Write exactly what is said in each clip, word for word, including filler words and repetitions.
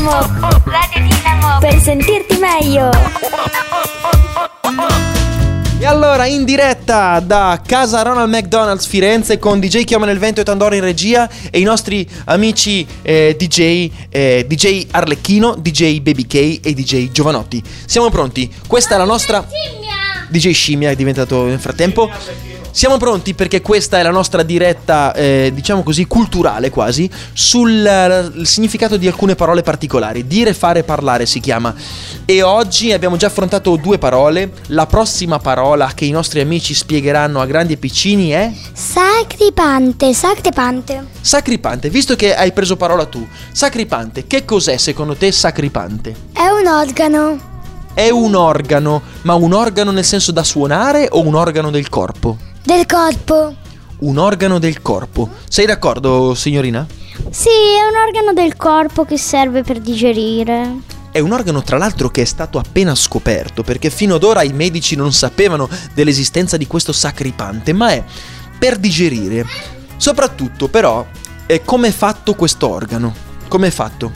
Dinamo. Radio Dinamo. Per sentirti meglio. E allora in diretta da casa Ronald McDonald's Firenze con D J Chioma nel Vento e Tandora in regia e i nostri amici eh, D J eh, D J Arlecchino, D J Baby K e D J Giovanotti. Siamo pronti? Questa è la nostra D J Scimmia è diventato nel frattempo. Siamo pronti perché questa è la nostra diretta, eh, diciamo così, culturale quasi, sul uh, significato di alcune parole particolari. Dire, fare, parlare si chiama. E oggi abbiamo già affrontato due parole. La prossima parola che i nostri amici spiegheranno a grandi e piccini è sacripante, sacripante. Sacripante, visto che hai preso parola tu. Sacripante, che cos'è secondo te sacripante? È un organo. È un organo, ma un organo nel senso da suonare o un organo del corpo? Del corpo. Un organo del corpo. Sei d'accordo, signorina? Sì, è un organo del corpo che serve per digerire. È un organo tra l'altro che è stato appena scoperto, perché fino ad ora i medici non sapevano dell'esistenza di questo sacripante, ma è per digerire. Soprattutto però, è come è fatto questo organo? Come è fatto?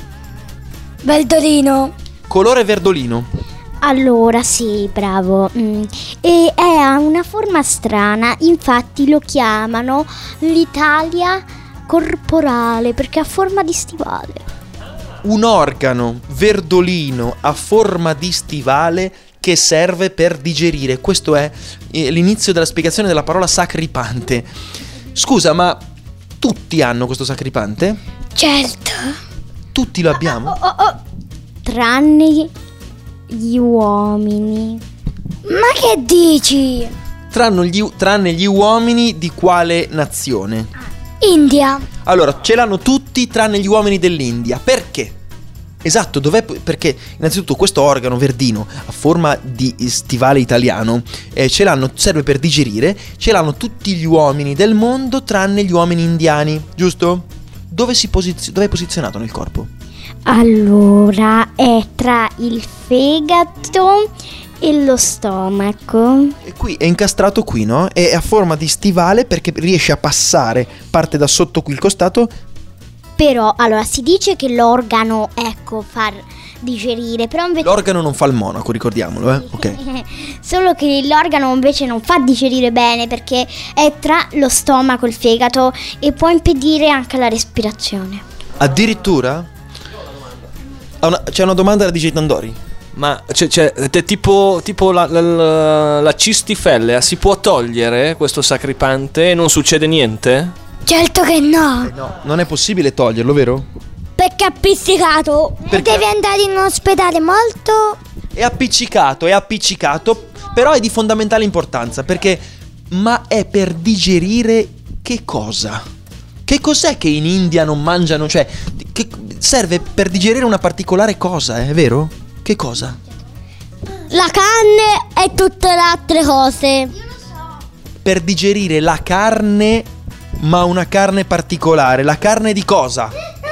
Verdolino. Colore verdolino. Allora, sì, bravo. Mm. E ha una forma strana, infatti lo chiamano l'Italia corporale perché ha forma di stivale. Un organo verdolino a forma di stivale che serve per digerire. Questo è l'inizio della spiegazione della parola sacripante. Scusa, ma tutti hanno questo sacripante? Certo. Tutti lo abbiamo? Oh, oh, oh. Tranne gli uomini. Ma che dici? Tranne gli, tranne gli uomini di quale nazione? India. Allora, ce l'hanno tutti tranne gli uomini dell'India. Perché? Esatto, dov'è? Perché innanzitutto questo organo verdino a forma di stivale italiano eh, ce l'hanno, serve per digerire. Ce l'hanno tutti gli uomini del mondo tranne gli uomini indiani, giusto? Dove, si posizio- dove è posizionato nel corpo? Allora, è tra il fegato e lo stomaco. E qui è incastrato qui, no? È a forma di stivale perché riesce a passare, parte da sotto qui il costato. Però, allora, si dice che l'organo, ecco, far digerire, però invece... L'organo non fa il monaco, ricordiamolo, eh? Ok. Solo che l'organo invece non fa digerire bene perché è tra lo stomaco e il fegato e può impedire anche la respirazione. Addirittura? Una, c'è una domanda da D J Tandori. Ma c'è, c'è, c'è tipo, tipo la, la, la cistifellea, si può togliere questo sacripante e non succede niente? Certo che no. Eh no, non è possibile toglierlo, vero? Perché è appiccicato. Perché? Devi andare in un ospedale molto... È appiccicato, è appiccicato, però è di fondamentale importanza perché... Ma è per digerire che cosa? Che cos'è che in India non mangiano? Cioè, che serve per digerire una particolare cosa, è vero? Che cosa? La carne e tutte le altre cose. Per digerire la carne, ma una carne particolare. La carne di cosa?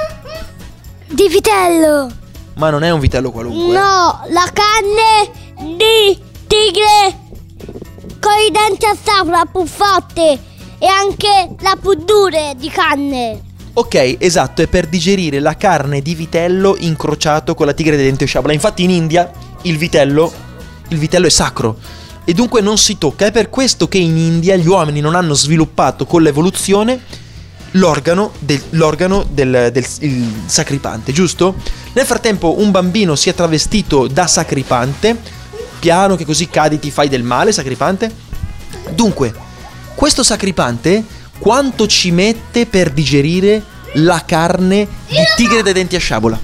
Di vitello. Ma non è un vitello qualunque. No, la carne di tigre con i denti a sacra più forte e anche la più dura di carne. Ok, esatto, è per digerire la carne di vitello incrociato con la tigre dei denti a sciabola. Infatti in India il vitello, il vitello è sacro e dunque non si tocca. È per questo che in India gli uomini non hanno sviluppato con l'evoluzione l'organo del, l'organo del, del il sacripante, giusto? Nel frattempo un bambino si è travestito da sacripante, piano che così cadi ti fai del male, sacripante. Dunque, questo sacripante quanto ci mette per digerire la carne di tigre dei denti a sciabola?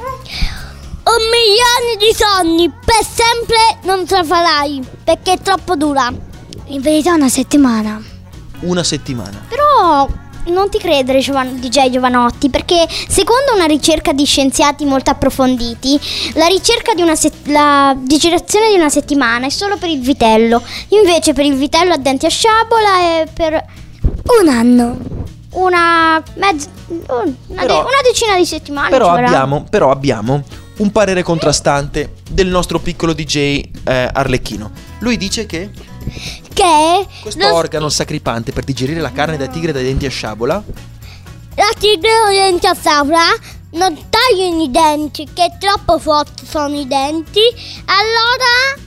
Un milione di sogni, per sempre non ce la farai, perché è troppo dura. In verità una settimana. Una settimana. Però non ti credere, Giovan- D J Giovanotti, perché secondo una ricerca di scienziati molto approfonditi, la ricerca di una se- la digerazione di una settimana è solo per il vitello. Invece per il vitello a denti a sciabola è per un anno. Una mezza una, Però- de- una decina di settimane. Però ci vorrà. abbiamo, però abbiamo un parere contrastante del nostro piccolo D J eh, Arlecchino. Lui dice che Che questo lo- organo sacripante per digerire la carne da tigre dai denti a sciabola la tigre con i denti a sacra non tagliano i denti, che troppo forti sono i denti, allora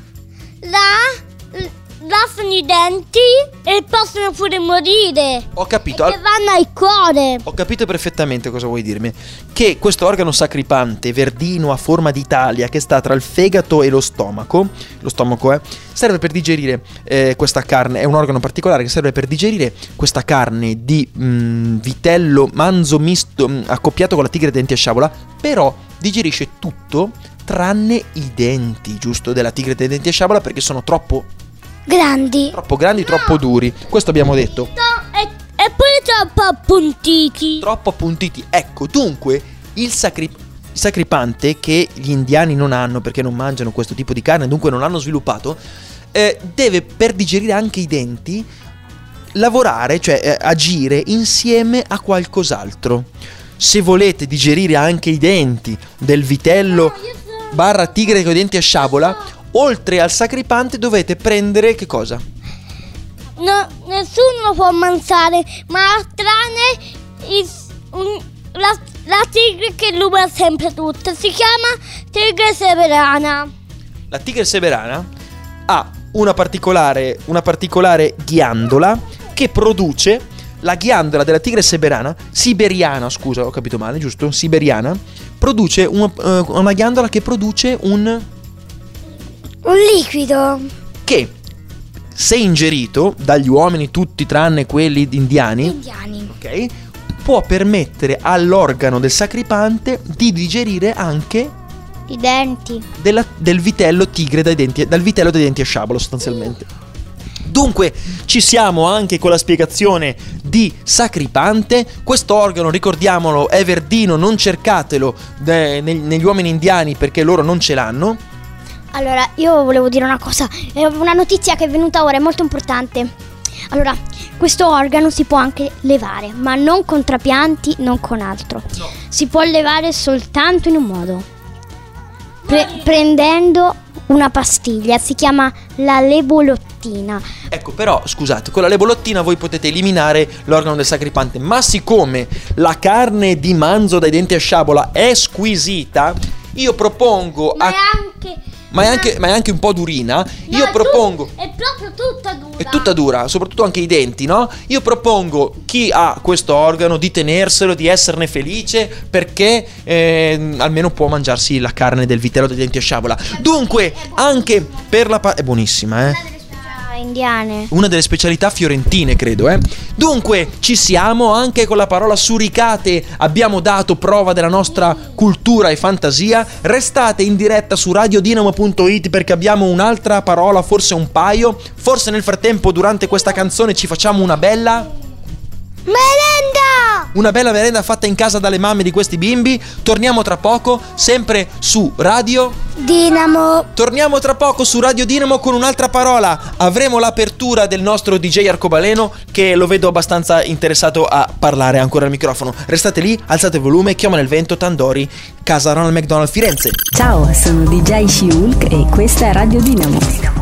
la, lasciano i denti e possono pure morire. Ho capito. E che vanno al cuore. Ho capito perfettamente cosa vuoi dirmi. Che questo organo sacripante verdino a forma di Italia, che sta tra il fegato e lo stomaco, lo stomaco eh, serve per digerire eh, questa carne. È un organo particolare che serve per digerire questa carne di mh, vitello manzo misto mh, accoppiato con la tigre denti a sciabola. Però digerisce tutto tranne i denti, giusto, della tigre dei denti a sciabola, perché sono troppo Grandi. Troppo grandi, no. troppo duri. Questo abbiamo detto. E, e poi troppo appuntiti. Troppo appuntiti. Ecco, dunque, il, sacri- il sacripante che gli indiani non hanno, perché non mangiano questo tipo di carne, dunque non l'hanno sviluppato, eh, deve, per digerire anche i denti, lavorare, cioè eh, agire insieme a qualcos'altro. Se volete digerire anche i denti del vitello barra tigre con i denti a sciabola, oltre al sacripante dovete prendere che cosa? No, nessuno può mangiare, ma tranne il, un, la, la tigre che ruba sempre tutto. Si chiama tigre severana. La tigre severana ha una particolare, una particolare ghiandola che produce, la ghiandola della tigre severana, siberiana, scusa, ho capito male, giusto? Siberiana, produce una, uh, una ghiandola che produce un... Un liquido che, se ingerito dagli uomini tutti tranne quelli indiani, indiani. ok, può permettere all'organo del sacripante di digerire anche i denti della, del vitello tigre dai denti, dal vitello dai denti a sciabolo sostanzialmente. Dunque ci siamo anche con la spiegazione di sacripante. Questo organo, ricordiamolo, è verdino, non cercatelo de, ne, negli uomini indiani perché loro non ce l'hanno. Allora, io volevo dire una cosa, è una notizia che è venuta ora, è molto importante. Allora, questo organo si può anche levare, ma non con trapianti, non con altro. No. Si può levare soltanto in un modo, pre- prendendo una pastiglia, si chiama la lebolottina. Ecco, però, scusate, con la lebolottina voi potete eliminare l'organo del sacripante, ma siccome la carne di manzo dai denti a sciabola è squisita, io propongo Ma a... è anche... Ma è, anche, ma è anche un po' durina. No, Io è propongo tut- È proprio tutta dura. È tutta dura, soprattutto anche i denti, no? Io propongo chi ha questo organo di tenerselo, di esserne felice, perché eh, almeno può mangiarsi la carne del vitello dei denti a sciabola. Dunque, anche per la pa- è buonissima, eh? Indiane. Una delle specialità fiorentine, credo, eh. Dunque, ci siamo anche con la parola suricate. Abbiamo dato prova della nostra cultura e fantasia. Restate in diretta su radiodinamo punto it perché abbiamo un'altra parola, forse un paio. Forse nel frattempo, durante questa canzone, ci facciamo una bella... merenda! Una bella merenda fatta in casa dalle mamme di questi bimbi. Torniamo tra poco, sempre su Radio Dinamo. Torniamo tra poco su Radio Dinamo con un'altra parola. Avremo l'apertura del nostro D J Arcobaleno, che lo vedo abbastanza interessato a parlare ancora al microfono. Restate lì, alzate il volume, Chioma nel vento, Tandori, casa Ronald McDonald Firenze. Ciao, sono D J She-Hulk e questa è Radio Dinamo.